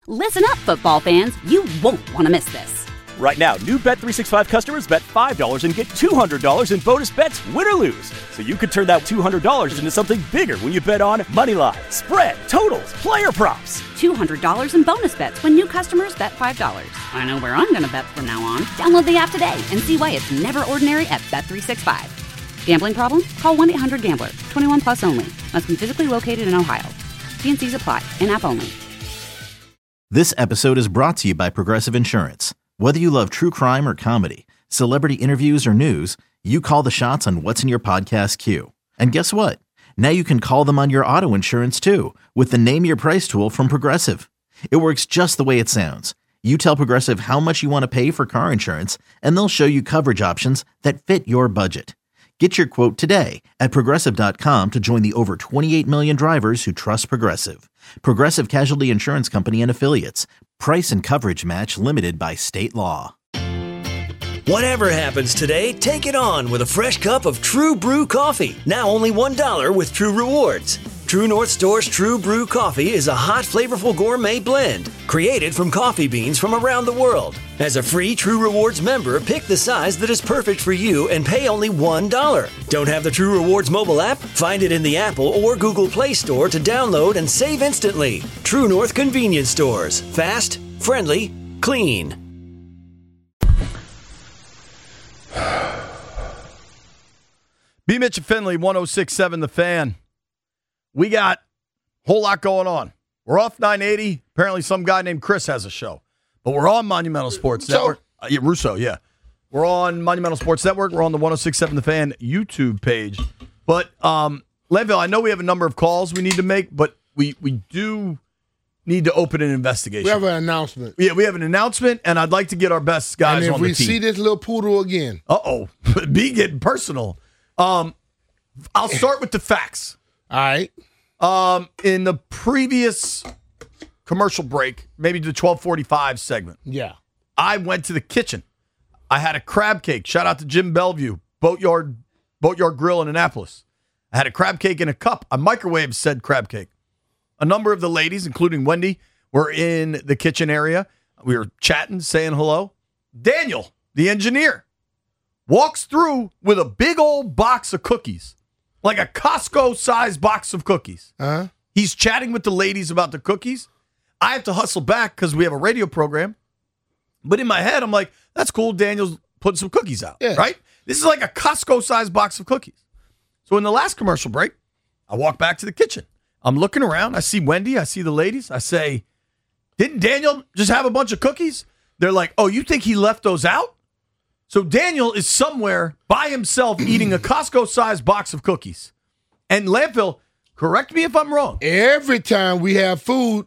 Listen up, football fans. You won't want to miss this. Right now, new Bet365 customers bet $5 and get $200 in bonus bets, win or lose. So you could turn that $200 into something bigger when you bet on moneyline, spread, totals, player props. $200 in bonus bets when new customers bet $5. I know where I'm going to bet from now on. Download the app today and see why it's never ordinary at Bet365. Gambling problem? Call 1-800-GAMBLER. 21 plus only. Must be physically located in Ohio. T&Cs apply. In-app only. This episode is brought to you by Progressive Insurance. Whether you love true crime or comedy, celebrity interviews or news, you call the shots on what's in your podcast queue. And guess what? Now you can call them on your auto insurance too with the Name Your Price tool from Progressive. It works just the way it sounds. You tell Progressive how much you want to pay for car insurance, and they'll show you coverage options that fit your budget. Get your quote today at Progressive.com to join the over 28 million drivers who trust Progressive. Progressive Casualty Insurance Company and Affiliates. Price and coverage match limited by state law. Whatever happens today, take it on with a fresh cup of True Brew coffee. Now only $1 with True Rewards. True North Store's True Brew coffee is a hot, flavorful gourmet blend created from coffee beans from around the world. As a free True Rewards member, pick the size that is perfect for you and pay only $1. Don't have the True Rewards mobile app? Find it in the Apple or Google Play Store to download and save instantly. True North Convenience Stores. Fast, friendly, clean. B. Mitch and Finley, 106.7 The Fan. We got a whole lot going on. We're off 980. Apparently some guy named Chris has a show. But we're on Monumental Sports Network. Russo, yeah. We're on Monumental Sports Network. We're on the 106.7 The Fan YouTube page. But, Landville, I know we have a number of calls we need to make, but we do need to open an investigation. We have an announcement. Yeah, we have an announcement, and I'd like to get our best guys on the team. And if we see this little poodle again. Uh-oh. B getting personal. I'll start with the facts. All right. In the previous commercial break, maybe the 12:45 segment. Yeah. I went to the kitchen. I had a crab cake. Shout out to Jim Bellevue, Boatyard Grill in Annapolis. I had a crab cake in a cup. I microwaved said crab cake. A number of the ladies, including Wendy, were in the kitchen area. We were chatting, saying hello. Daniel, the engineer, walks through with a big old box of cookies, like a Costco-sized box of cookies. Uh-huh. He's chatting with the ladies about the cookies. I have to hustle back because we have a radio program. But in my head, I'm like, that's cool. Daniel's putting some cookies out, right? This is like a Costco-sized box of cookies. So in the last commercial break, I walk back to the kitchen. I'm looking around. I see Wendy. I see the ladies. I say, didn't Daniel just have a bunch of cookies? They're like, oh, you think he left those out? So Daniel is somewhere by himself eating a Costco-sized box of cookies. And Landfill, correct me if I'm wrong. Every time we have food,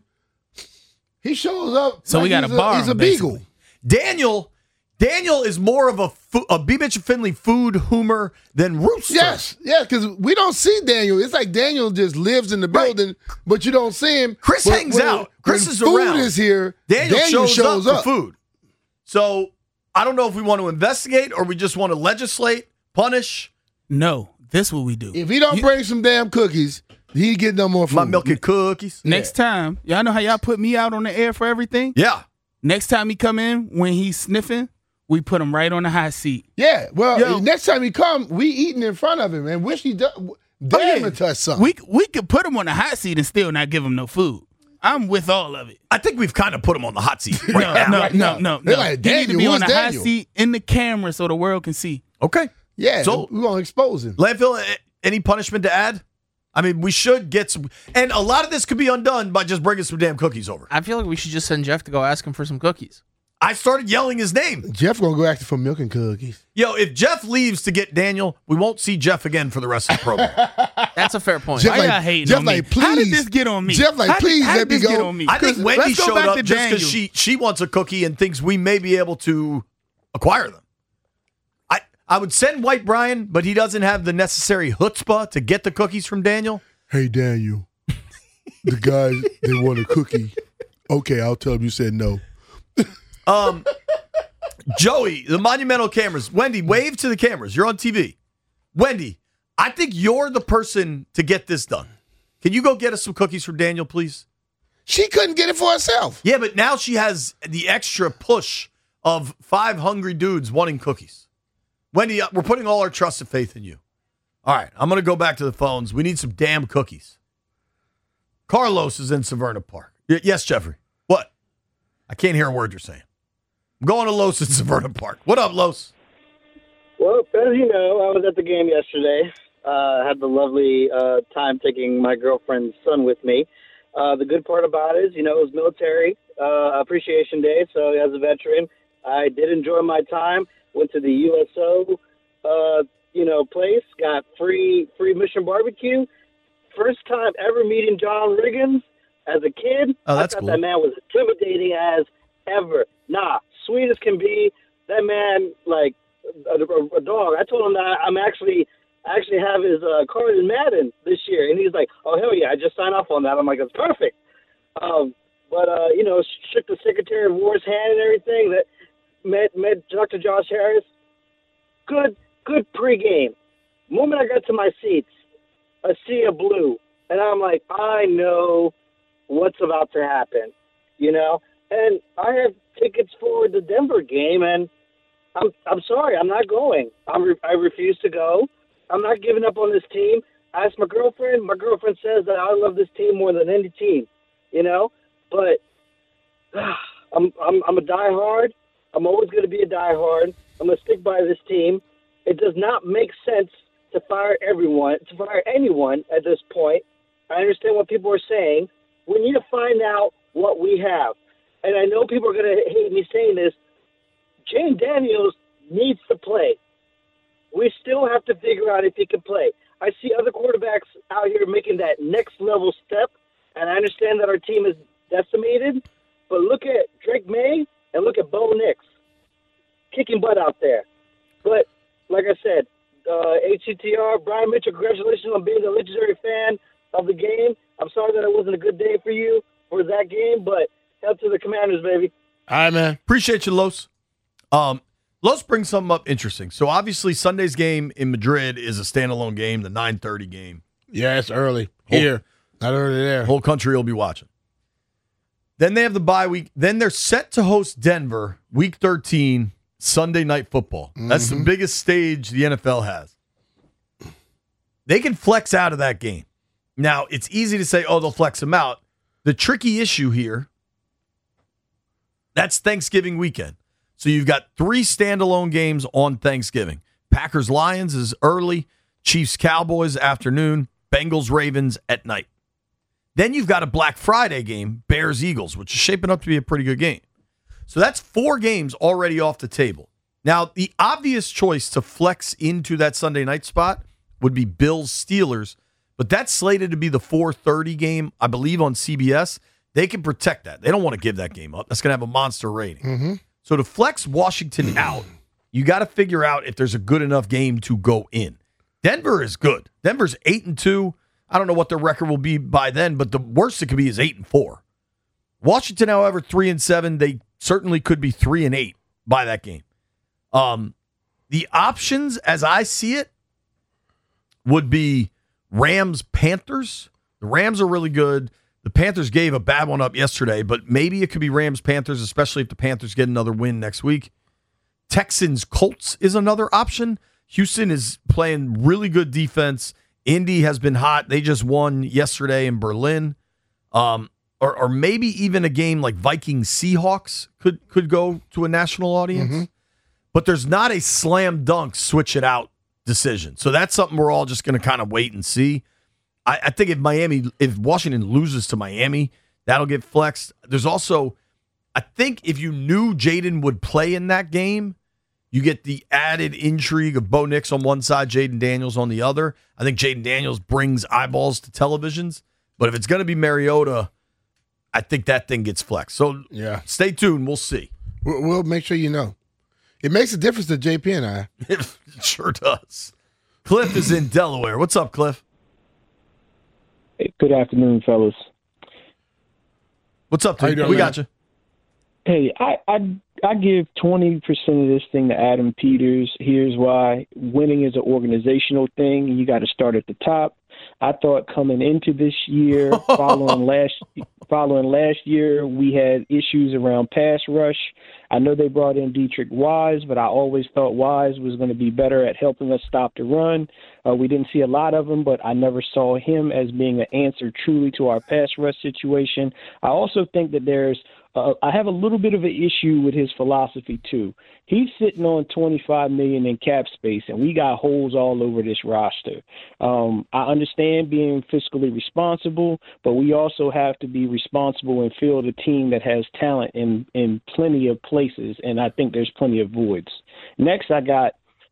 he shows up. So we got a bar. He's a beagle. Daniel is more of a B. Mitch and Finley food humor than Rooster. Yes, because we don't see Daniel. It's like Daniel just lives in the building, but you don't see him. Chris hangs out. Chris is food around. Is here. Daniel shows up for food. So I don't know if we want to investigate or we just want to legislate, punish. No, this is what we do. If he don't bring some damn cookies, he get no more food. My milk and cookies. Next time, y'all know how y'all put me out on the air for everything? Yeah. Next time he come in, when he's sniffing, we put him right on the hot seat. Yeah, well, next time he come, we eating in front of him and wish he dare him to touch something. We could put him on the hot seat and still not give him no food. I'm with all of it. I think we've kind of put him on the hot seat No. They're like, he need to be on the Daniel? hot seat in the camera so the world can see. Okay. Yeah, so we're going to expose him. Landfill, any punishment to add? I mean, we should get some. And a lot of this could be undone by just bringing some damn cookies over. I feel like we should just send Jeff to go ask him for some cookies. I started yelling his name. Jeff going to go asking for milk and cookies. Yo, if Jeff leaves to get Daniel, we won't see Jeff again for the rest of the program. That's a fair point. Jeff Why y'all hating on me? please. How did this get on me? Jeff How let me did this get go. on me? I think Wendy Let's go showed back up to just because Daniel. she wants a cookie and thinks we may be able to acquire them. I would send White Brian, but he doesn't have the necessary chutzpah to get the cookies from Daniel. Hey, Daniel, the guys, they want a cookie. Okay, I'll tell them you said no. Joey, the Monumental cameras. Wendy, wave to the cameras. You're on TV. Wendy, I think you're the person to get this done. Can you go get us some cookies from Daniel, please? She couldn't get it for herself. Yeah, but now she has the extra push of 5 hungry dudes wanting cookies. Wendy, we're putting all our trust and faith in you. All right, I'm going to go back to the phones. We need some damn cookies. Carlos is in Severna Park. Yes, Jeffrey. What? I can't hear a word you're saying. I'm going to Los in Severna Park. What up, Los? Well, as you know, I was at the game yesterday. Had the lovely time taking my girlfriend's son with me. The good part about it is, it was military appreciation day, so as a veteran, I did enjoy my time. Went to the USO, place, got free Mission barbecue. First time ever meeting John Riggins as a kid. Oh, that's I thought cool. That man was intimidating as ever. Nah, sweet as can be. That man, like a dog. I told him that I actually have his card in Madden this year, and he's like, "Oh hell yeah, I just signed off on that." I'm like, "That's perfect." Shook the Secretary of War's hand and everything. That met Dr. Josh Harris. Good pregame. The moment I got to my seats, a sea of blue, and I'm like, I know what's about to happen, And I have tickets for the Denver game, and I'm sorry, I'm not going. I refuse to go. I'm not giving up on this team. I asked my girlfriend. My girlfriend says that I love this team more than any team, But I'm a diehard. I'm always going to be a diehard. I'm going to stick by this team. It does not make sense to fire anyone at this point. I understand what people are saying. We need to find out what we have. And I know people are going to hate me saying this. Jane Daniels needs to play. We still have to figure out if he can play. I see other quarterbacks out here making that next level step, and I understand that our team is decimated, but look at Drake May and look at Bo Nix kicking butt out there. But like I said, HCTR, Brian Mitchell, congratulations on being a legendary fan of the game. I'm sorry that it wasn't a good day for you for that game, but hell to the Commanders, baby. All right, man. Appreciate you, Los. Los brings something up interesting. So obviously Sunday's game in Madrid is a standalone game, the 9:30 game. Yeah, it's early. Here, not early there. Whole country will be watching. Then they have the bye week. Then they're set to host Denver, week 13, Sunday Night Football. That's the biggest stage the NFL has. They can flex out of that game. Now, it's easy to say, they'll flex them out. The tricky issue here, that's Thanksgiving weekend. So you've got 3 standalone games on Thanksgiving. Packers-Lions is early, Chiefs-Cowboys afternoon, Bengals-Ravens at night. Then you've got a Black Friday game, Bears-Eagles, which is shaping up to be a pretty good game. So that's 4 games already off the table. Now, the obvious choice to flex into that Sunday night spot would be Bills-Steelers, but that's slated to be the 4:30 game, I believe, on CBS. They can protect that. They don't want to give that game up. That's going to have a monster rating. So to flex Washington out, you got to figure out if there's a good enough game to go in. Denver is good. Denver's 8-2. I don't know what their record will be by then, but the worst it could be is 8-4. Washington, however, 3-7. They certainly could be 3-8 by that game. The options, as I see it, would be Rams-Panthers. The Rams are really good. The Panthers gave a bad one up yesterday, but maybe it could be Rams-Panthers, especially if the Panthers get another win next week. Texans-Colts is another option. Houston is playing really good defense. Indy has been hot. They just won yesterday in Berlin. Or maybe even a game like Vikings-Seahawks could go to a national audience. But there's not a slam dunk switch it out decision. So that's something we're all just going to kind of wait and see. I think if Washington loses to Miami, that'll get flexed. There's also, I think if you knew Jaden would play in that game, you get the added intrigue of Bo Nix on one side, Jaden Daniels on the other. I think Jaden Daniels brings eyeballs to televisions. But if it's going to be Mariota, I think that thing gets flexed. So stay tuned. We'll see. We'll make sure you know. It makes a difference to JP and I. It sure does. Cliff is in Delaware. What's up, Cliff? Hey, good afternoon, fellas. What's up, dude? We got you. Hey, I give 20% of this thing to Adam Peters. Here's why. Winning is an organizational thing, and you got to start at the top. I thought coming into this year, following last year, we had issues around pass rush. I know they brought in Dietrich Wise, but I always thought Wise was going to be better at helping us stop the run. We didn't see a lot of him, but I never saw him as being an answer truly to our pass rush situation. I also think that I have a little bit of an issue with his philosophy too. He's sitting on $25 million in cap space, and we got holes all over this roster. I understand being fiscally responsible, but we also have to be responsible and field a team that has talent in plenty of places, and I think there's plenty of voids. Next, I got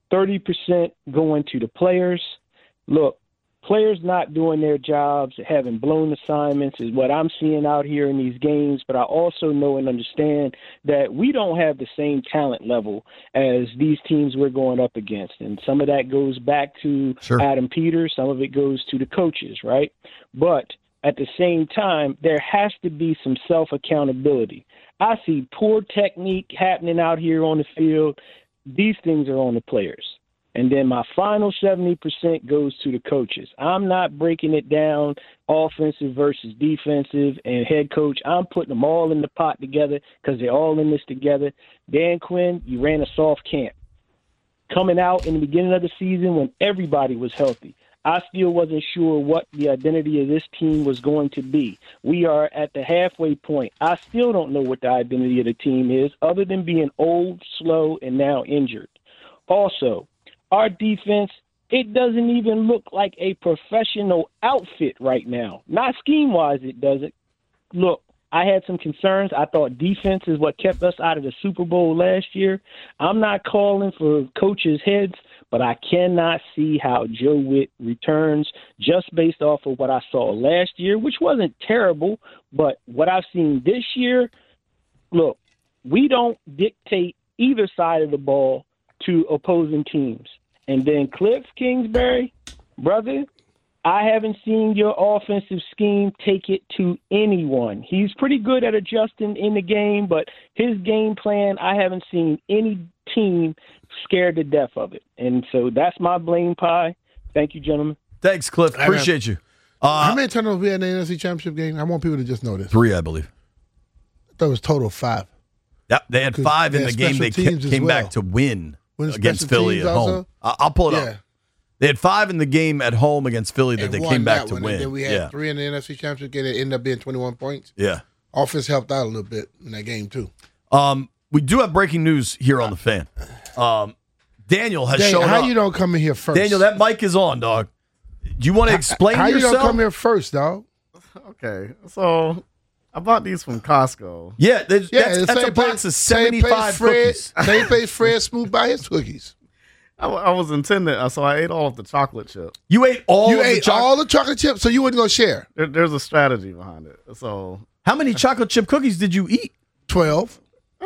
30% going to the players. Look, players not doing their jobs, having blown assignments is what I'm seeing out here in these games, but I also know and understand that we don't have the same talent level as these teams we're going up against. And some of that goes back to Adam Peters, some of it goes to the coaches, right? But at the same time, there has to be some self-accountability. I see poor technique happening out here on the field. These things are on the players. And then my final 70% goes to the coaches. I'm not breaking it down offensive versus defensive and head coach. I'm putting them all in the pot together because they're all in this together. Dan Quinn, you ran a soft camp. Coming out in the beginning of the season when everybody was healthy, I still wasn't sure what the identity of this team was going to be. We are at the halfway point. I still don't know what the identity of the team is other than being old, slow, and now injured. Also, our defense, it doesn't even look like a professional outfit right now. Not scheme-wise, it doesn't. Look, I had some concerns. I thought defense is what kept us out of the Super Bowl last year. I'm not calling for coaches' heads, but I cannot see how Joe Witt returns just based off of what I saw last year, which wasn't terrible, but what I've seen this year, look, we don't dictate either side of the ball to opposing teams. And then Cliff Kingsbury, brother, I haven't seen your offensive scheme take it to anyone. He's pretty good at adjusting in the game, but his game plan, I haven't seen any team scared to death of it. And so that's my blame pie. Thank you, gentlemen. Thanks, Cliff. Appreciate you. How many turnovers we had in the NFC Championship game? I want people to just know this. 3, I believe. I thought it was total 5. Yep, they had 5 in the game they came back to win against Philly at home. I'll pull it up. They had 5 in the game at home against Philly that they came back to win. And then we had 3 in the NFC Championship game that ended up being 21 points. Yeah. Offense helped out a little bit in that game, too. We do have breaking news here on The Fan. Daniel has shown up. How you don't come in here first? Daniel, that mic is on, dog. Do you want to explain yourself? How you don't come here first, dog? Okay, so I bought these from Costco. Yeah, that's a box of 75 cookies. Same place Fred Smooth buy his cookies. I was intending, so I ate all of the chocolate chip. You ate all the chocolate chips, so you wouldn't go share? There's a strategy behind it. So, how many chocolate chip cookies did you eat? 12.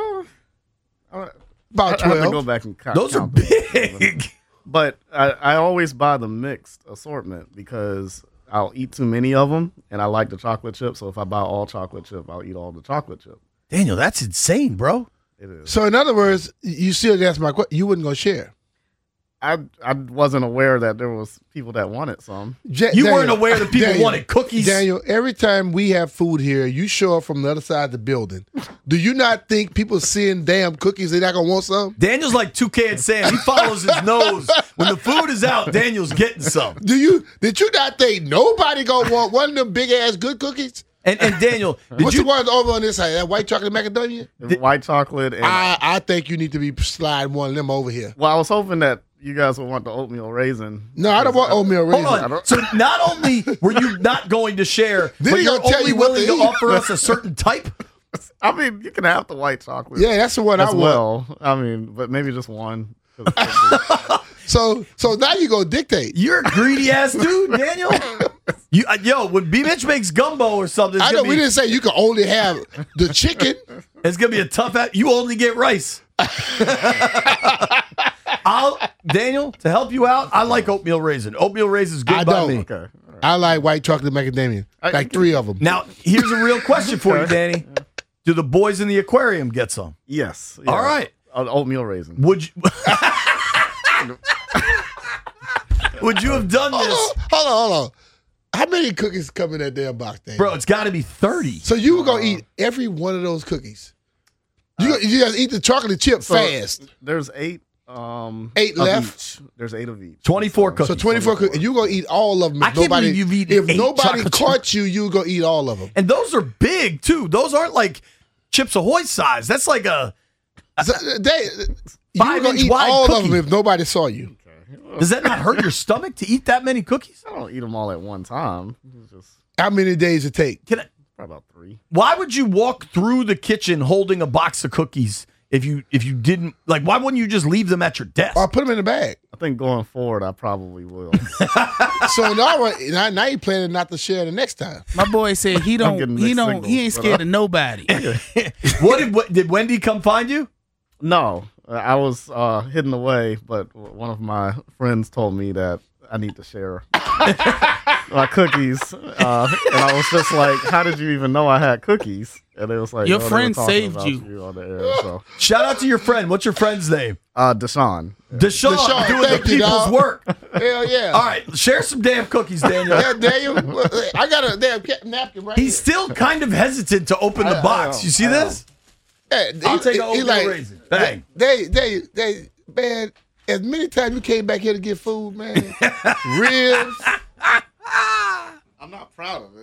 About 12. I have to go back and count. Those are big. But I always buy the mixed assortment because I'll eat too many of them, and I like the chocolate chip. So if I buy all chocolate chip, I'll eat all the chocolate chip. Daniel, that's insane, bro. It is. So in other words, you still asked my question. You wouldn't go share. I wasn't aware that there was people that wanted some. You weren't aware that people wanted cookies? Daniel, every time we have food here, you show up from the other side of the building. Do you not think people seeing damn cookies, they're not going to want some? Daniel's like 2K and Sam. He follows his nose. When the food is out, Daniel's getting some. Did you not think nobody going to want one of them big-ass good cookies? And Daniel, what's the one over on this side? That white chocolate macadamia? White chocolate. And I think you need to be sliding one of them over here. Well, I was hoping that you guys would want the oatmeal raisin. No, I don't want oatmeal raisin. Hold on. So not only were you not going to share, but you're only willing to offer us a certain type? I mean, you can have the white chocolate. Yeah, that's the one I want. Well, I mean, but maybe just one. So now you go dictate. You're a greedy ass dude, Daniel. When B-Mitch makes gumbo or something, I know we didn't say you can only have the chicken. It's gonna be a tough. You only get rice. Daniel, to help you out, I like oatmeal raisin. Oatmeal raisin is good by me. Okay. I like white chocolate macadamia. Like 3 of them. Now, here's a real question for you, Danny. Do the boys in the aquarium get some? Yes. All right. Oatmeal raisin. Would you? Would you have done this? Hold on. How many cookies come in that damn box, Daniel? Bro, it's got to be 30. So you were going to eat every one of those cookies? You got to eat the chocolate chip fast. There's 8. 8 left. Each. There's 8 of each. 24 cookies. So 24 cookies. And you're going to eat all of them. I can't believe you've eaten 8 nobody chocolate caught you, you're going to eat all of them. And those are big, too. Those aren't like Chips Ahoy size. That's like a you're going to eat wide all cookie. of them if nobody saw you. Does that not hurt your stomach to eat that many cookies? I don't eat them all at one time. It's just How many days it take? probably about 3. Why would you walk through the kitchen holding a box of cookies if you didn't like? Why wouldn't you just leave them at your desk? Or put them in the bag. I think going forward, I probably will. So now you're planning not to share the next time. My boy said he ain't scared of nobody. Did Wendy come find you? No, I was hidden away, but one of my friends told me that I need to share my cookies, and I was just like, "How did you even know I had cookies?" And it was like, your they were friend talking saved about you. on the air, so. Shout out to your friend. What's your friend's name? Deshaun. Deshaun, doing the thank you, people's dog. work. Hell yeah. All right, share some damn cookies, Daniel. Yeah, Daniel, I got a damn napkin right He's still kind of hesitant to open the box. You see this? here. I'll take an oatmeal raisin. Bang. They, man, as many times you came back here to get food, man, ribs. I'm not proud of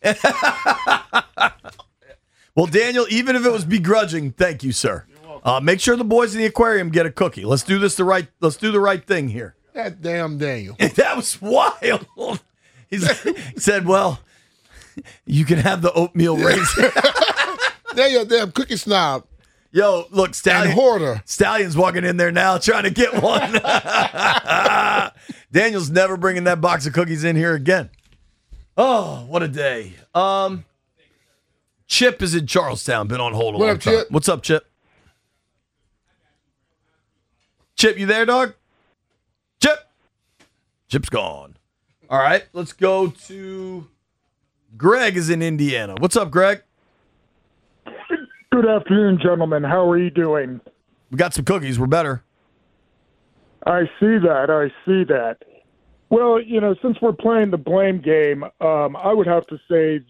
it. Well, Daniel, even if it was begrudging, thank you, sir. Make sure the boys in the aquarium get a cookie. Let's do the right thing here. That damn Daniel. That was wild. He said, "Well, you can have the oatmeal raisin." Daniel, damn cookie snob. Yo, look, And hoarder. Stallion's walking in there now trying to get one. Daniel's never bringing that box of cookies in here again. Oh, what a day. Chip is in Charlestown. Been on hold a long time. Chip? What's up, Chip? Chip, you there, dog? Chip? Chip's gone. All right, let's go to Greg is in Indiana. What's up, Greg? Good afternoon, gentlemen. How are you doing? We got some cookies. We're better. I see that. Well, since we're playing the blame game, I would have to say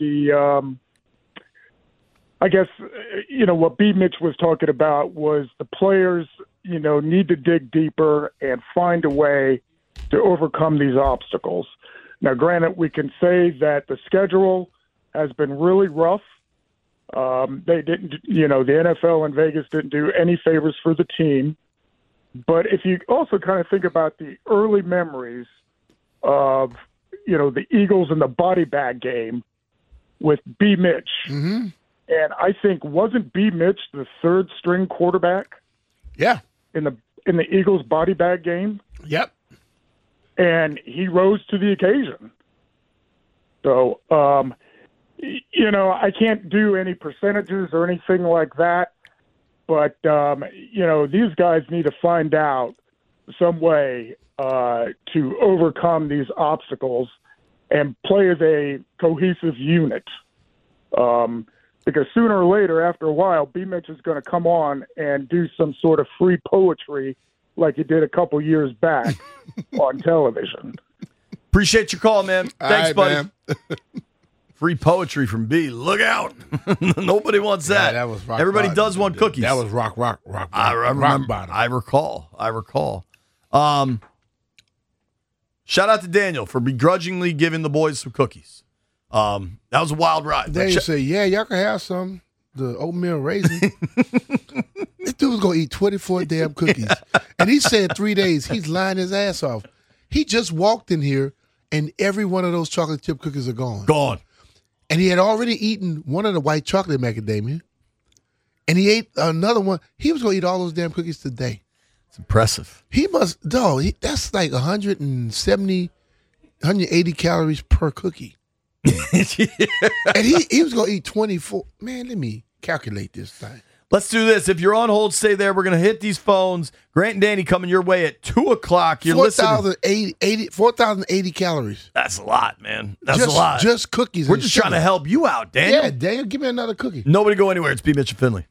I guess, what B. Mitch was talking about was the players, need to dig deeper and find a way to overcome these obstacles. Now, granted, we can say that the schedule has been really rough. They didn't, the NFL and Vegas didn't do any favors for the team. But if you also kind of think about the early memories of, the Eagles in the body bag game with B. Mitch. Mm-hmm. And I think, wasn't B. Mitch the third string quarterback? Yeah. In the Eagles body bag game? Yep. And he rose to the occasion. So, I can't do any percentages or anything like that. But, these guys need to find out some way to overcome these obstacles and play as a cohesive unit. Because sooner or later, after a while, B. Mitch is going to come on and do some sort of free poetry like he did a couple years back on television. Appreciate your call, man. Thanks, right, buddy. man. Free poetry from B. Look out. Nobody wants that. That was rock Everybody bottom. does want cookies. That was rock I remember. bottom. I recall. Shout out to Daniel for begrudgingly giving the boys some cookies. That was a wild ride. Daniel said, yeah, y'all can have some. The oatmeal raisin. This dude was going to eat 24 damn cookies. And he said 3 days, he's lying his ass off. He just walked in here, and every one of those chocolate chip cookies are gone. Gone. And he had already eaten one of the white chocolate macadamia. And he ate another one. He was going to eat all those damn cookies today. It's impressive. He must, that's like 170, 180 calories per cookie. And he was going to eat 24. Man, let me calculate this thing. Let's do this. If you're on hold, stay there. We're going to hit these phones. Grant and Danny coming your way at 2 o'clock. You're listening. 4,080 calories. That's a lot, man. That's a lot. Just cookies. We're and just sugar. trying to help you out, Daniel. Yeah, Daniel, give me another cookie. Nobody go anywhere. It's B. Mitch and Finley.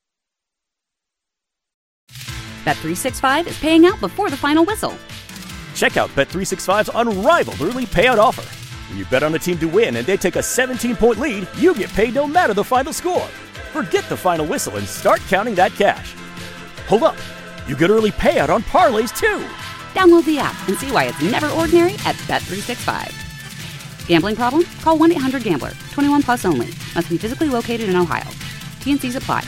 Bet365 is paying out before the final whistle. Check out Bet365's unrivaled early payout offer. When you bet on a team to win and they take a 17-point lead, you get paid no matter the final score. Forget the final whistle and start counting that cash. Hold up. You get early payout on parlays, too. Download the app and see why it's never ordinary at Bet365. Gambling problem? Call 1-800-GAMBLER. 21 plus only. Must be physically located in Ohio. T&Cs apply.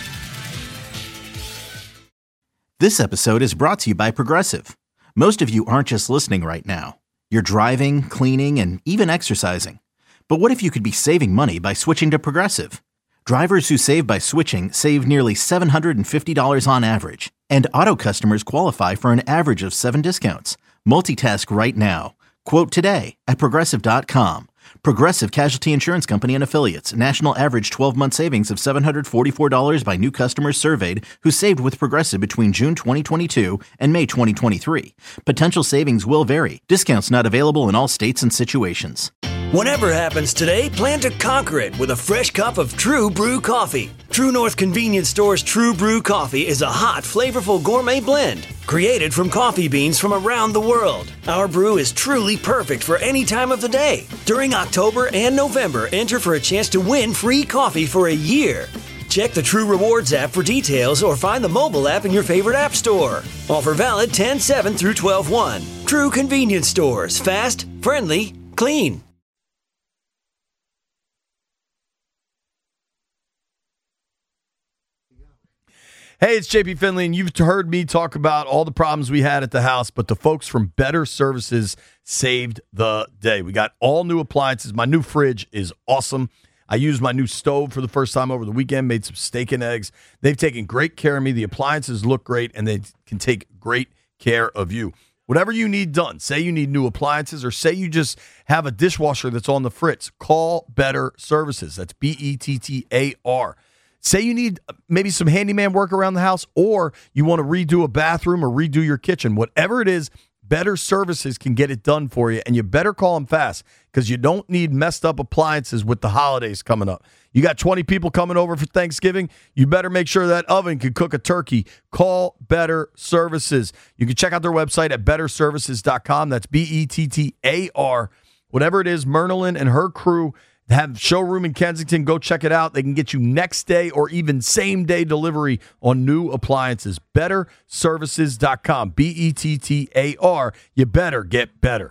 This episode is brought to you by Progressive. Most of you aren't just listening right now. You're driving, cleaning, and even exercising. But what if you could be saving money by switching to Progressive? Drivers who save by switching save nearly $750 on average. And auto customers qualify for an average of 7 discounts. Multitask right now. Quote today at Progressive.com. Progressive Casualty Insurance Company and Affiliates. National average 12-month savings of $744 by new customers surveyed who saved with Progressive between June 2022 and May 2023. Potential savings will vary. Discounts not available in all states and situations. Whatever happens today, plan to conquer it with a fresh cup of True Brew coffee. True North Convenience Store's True Brew coffee is a hot, flavorful gourmet blend created from coffee beans from around the world. Our brew is truly perfect for any time of the day. During October and November, enter for a chance to win free coffee for a year. Check the True Rewards app for details or find the mobile app in your favorite app store. Offer valid 10/7 through 12/1. True Convenience Stores. Fast, friendly, clean. Hey, it's JP Finley, and you've heard me talk about all the problems we had at the house, but the folks from Better Services saved the day. We got all new appliances. My new fridge is awesome. I used my new stove for the first time over the weekend, made some steak and eggs. They've taken great care of me. The appliances look great, and they can take great care of you. Whatever you need done, say you need new appliances or say you just have a dishwasher that's on the fritz, call Better Services. That's BETTAR. Say you need maybe some handyman work around the house, or you want to redo a bathroom or redo your kitchen. Whatever it is, Better Services can get it done for you, and you better call them fast because you don't need messed up appliances with the holidays coming up. You got 20 people coming over for Thanksgiving. You better make sure that oven can cook a turkey. Call Better Services. You can check out their website at betterservices.com. That's BETTAR. Whatever it is, Mernalyn and her crew have showroom in Kensington. Go check it out. They can get you next day or even same day delivery on new appliances. BetterServices.com. BETTAR. You better get better.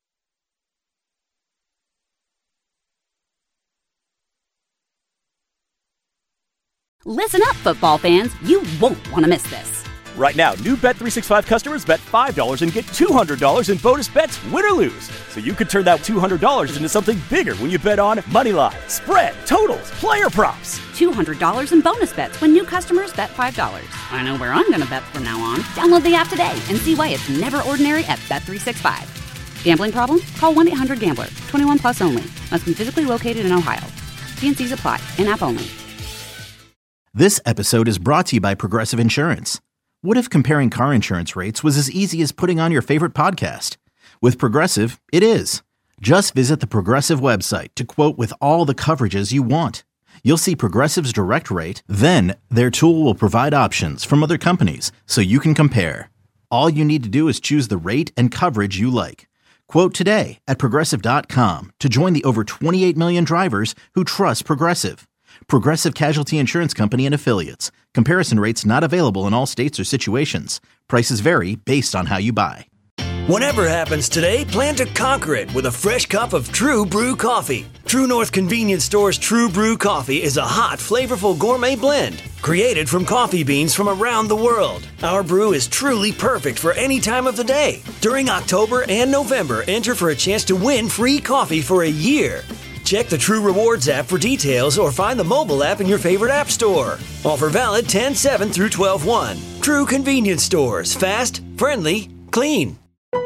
Listen up, football fans. You won't want to miss this. Right now, new Bet365 customers bet $5 and get $200 in bonus bets, win or lose. So you could turn that $200 into something bigger when you bet on money line, spread, totals, player props. $200 in bonus bets when new customers bet $5. I know where I'm going to bet from now on. Download the app today and see why it's never ordinary at Bet365. Gambling problem? Call 1-800-GAMBLER. 21 plus only. Must be physically located in Ohio. T&Cs apply. In-app only. This episode is brought to you by Progressive Insurance. What if comparing car insurance rates was as easy as putting on your favorite podcast? With Progressive, it is. Just visit the Progressive website to quote with all the coverages you want. You'll see Progressive's direct rate, then their tool will provide options from other companies so you can compare. All you need to do is choose the rate and coverage you like. Quote today at Progressive.com to join the over 28 million drivers who trust Progressive. Progressive Casualty Insurance Company and Affiliates. Comparison rates not available in all states or situations. Prices vary based on how you buy. Whatever happens today, plan to conquer it with a fresh cup of True Brew coffee. True North Convenience Store's True Brew coffee is a hot, flavorful gourmet blend created from coffee beans from around the world. Our brew is truly perfect for any time of the day. During October and November, enter for a chance to win free coffee for a year. Check the True Rewards app for details or find the mobile app in your favorite app store. Offer valid 10/7 through 12/1. True Convenience Stores. Fast, friendly, clean.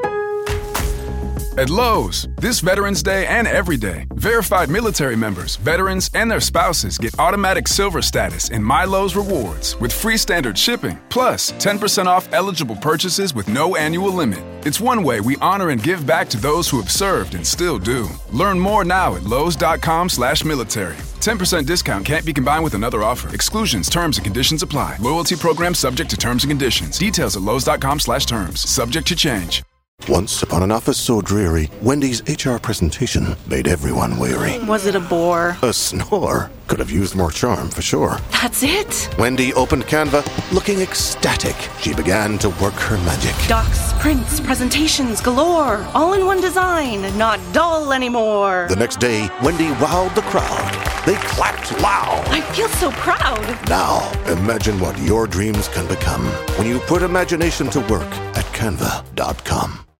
At Lowe's, this Veterans Day and every day, verified military members, veterans, and their spouses get automatic silver status in My Lowe's Rewards with free standard shipping, plus 10% off eligible purchases with no annual limit. It's one way we honor and give back to those who have served and still do. Learn more now at lowes.com/military. 10% discount can't be combined with another offer. Exclusions, terms, and conditions apply. Loyalty program subject to terms and conditions. Details at lowes.com/terms. Subject to change. Once upon an office so dreary, Wendy's HR presentation made everyone weary. Was it a bore? A snore. Could have used more charm, for sure. That's it? Wendy opened Canva, looking ecstatic. She began to work her magic. Docs, prints, presentations galore. All in one design, not dull anymore. The next day, Wendy wowed the crowd. They clapped loud. I feel so proud. Now, imagine what your dreams can become when you put imagination to work at Canva.com.